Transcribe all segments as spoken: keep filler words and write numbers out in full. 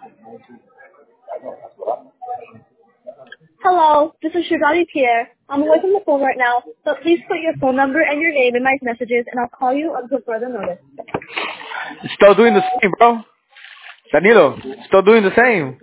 Hello, this is Shivani Pierre. I'm away from the phone right now, but please put your phone number and your name in my messages, and I'll call you until further notice. Still doing the same, bro. Danilo, still doing the same.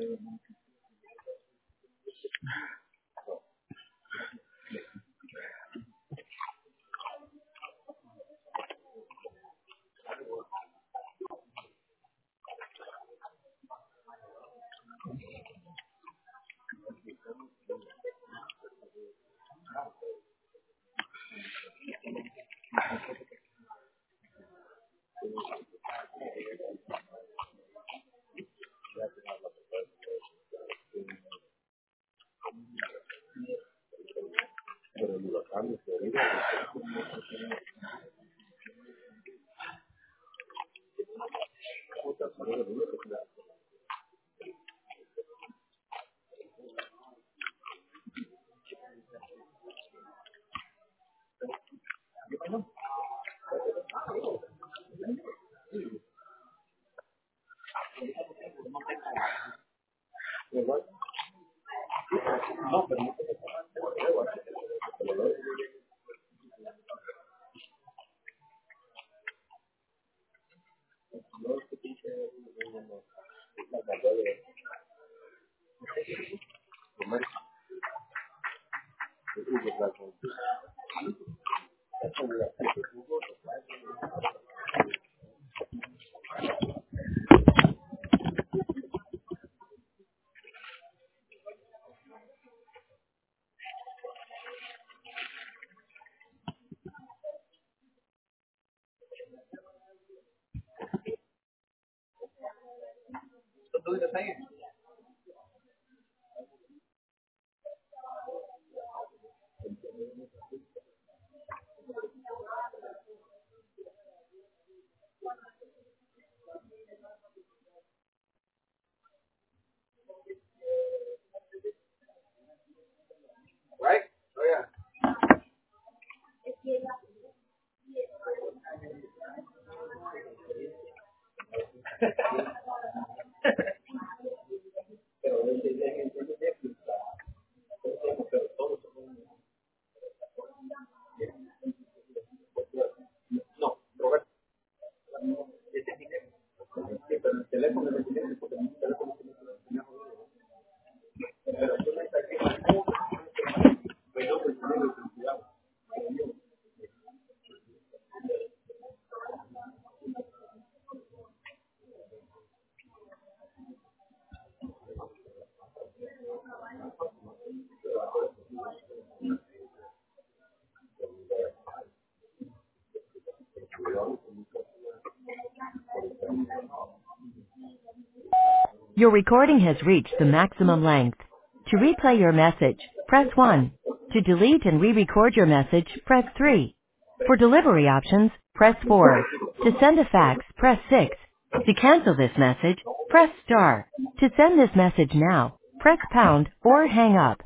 Your recording has reached the maximum length. To replay your message, press one. To delete and re-record your message, press three. For delivery options, press four. To send a fax, press six. To cancel this message, press star. To send this message now, press pound or hang up.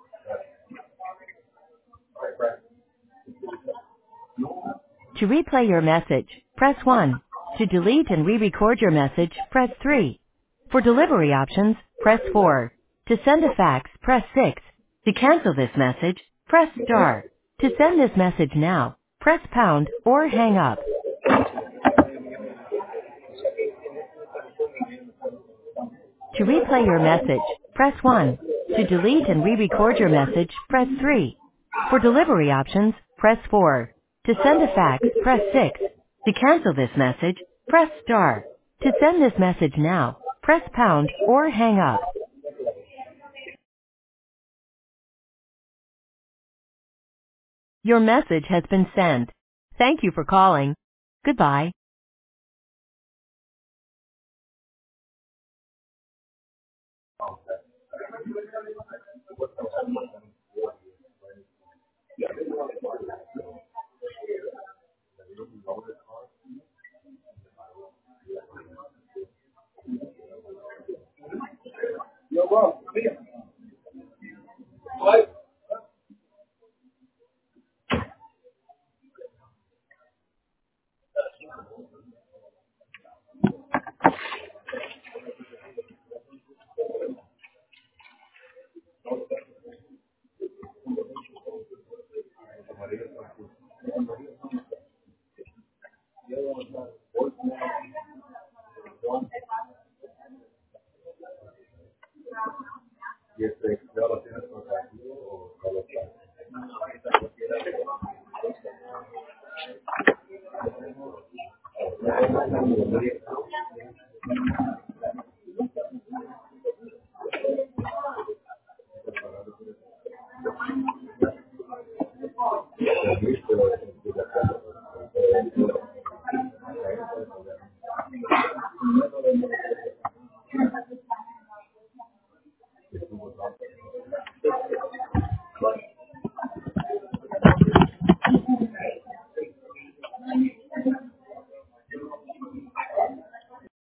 To replay your message, press one. To delete and re-record your message, press three. For delivery options, press four. To send a fax, press six. To cancel this message, press star. To send this message now, press pound or hang up. To replay your message, press one. To delete and re-record your message, press three. For delivery options, press four. To send a fax, press six. To cancel this message, press star. To send this message now, press pound or hang up. Your message has been sent. Thank you for calling. Goodbye.